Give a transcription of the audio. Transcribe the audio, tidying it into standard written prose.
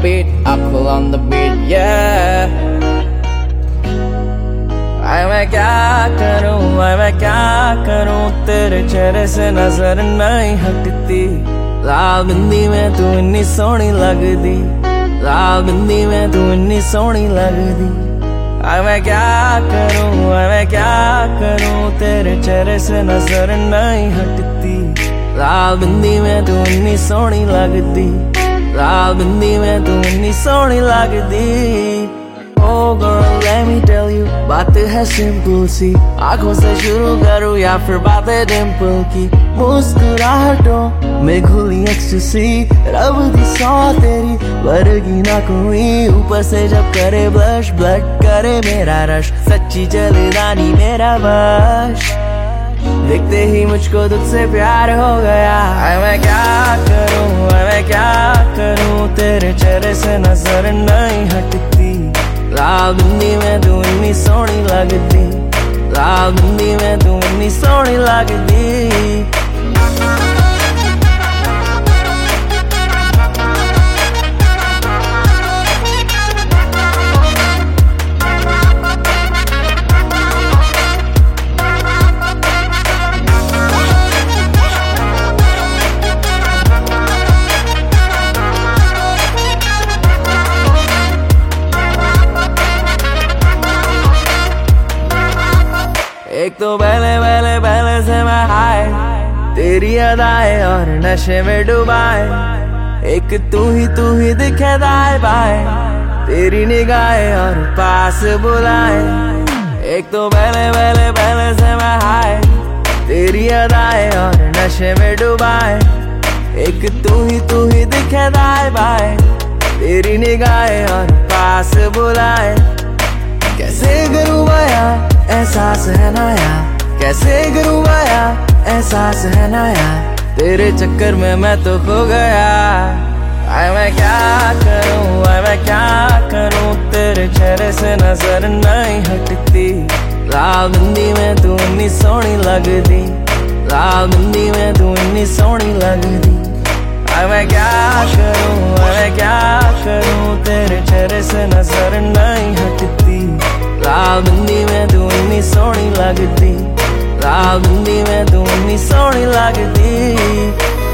beat, I pull on the beat, yeah. मैं क्या करूं तेरे चेहरे से नजर नहीं हटती। लाल बिंदी में तू इतनी सोहनी लगदी, लाल बिंदी में तू इतनी सोहनी लगदी। मैं क्या करूं तेरे चेहरे से नजर नहीं हटती। लाल बिंदी में तू इतनी सोहनी लगदी, लाल बिंदी में तू इतनी सोहनी लगदी। Oh girl, let me tell you, बात है सिंपल सी। आंखों से शुरू करूँ या फिर बातें डिम्पल की। मुस्कुराहटों में घुली एक्सटेसी, रब दी सौ तेरी वर्गी ना कोई। ऊपर से जब करे ब्लश, ब्लड करे मेरा रश। सच्ची चले रानी मेरा बश, देखते ही मुझको तुझसे प्यार हो गया। मैं क्या करूं तेरे चेहरे से नजर नहीं हटती। लाल बिंदी में तू इतनी सोहनी लगदी, लाल बिंदी में तू इतनी सोहनी लगदी। एक तो पहले से मैं हाय, तेरी अदाएं और नशे में डुबाए। एक तू ही दिखे दाएं बाएं, तेरी निगाहें और पास बुलाए। एक तो पहले से मैं हाय, तेरी अदाएं और नशे में डुबाए। एक तू ही दिखे दाएं बाएं, तेरी निगाहें और पास बुलाए। कैसे करूँ बया एहसास है नया, कैसे करूँ बया एहसास है नया। तेरे चक्कर में मैं तो खो गया। मैं क्या करूँ तेरे चेहरे से नजर नहीं हटती। लाल बिंदी में तू इतनी सोहनी लगदी, लाल बिंदी में तू इतनी सोहनी लगदी। मैं क्या करूँ तेरे चेहरे से नजर नहीं हटती। लाल बिंदी में तू इतनी सोहनी लगदी, लाल बिंदी में तू इतनी सोहनी लगदी।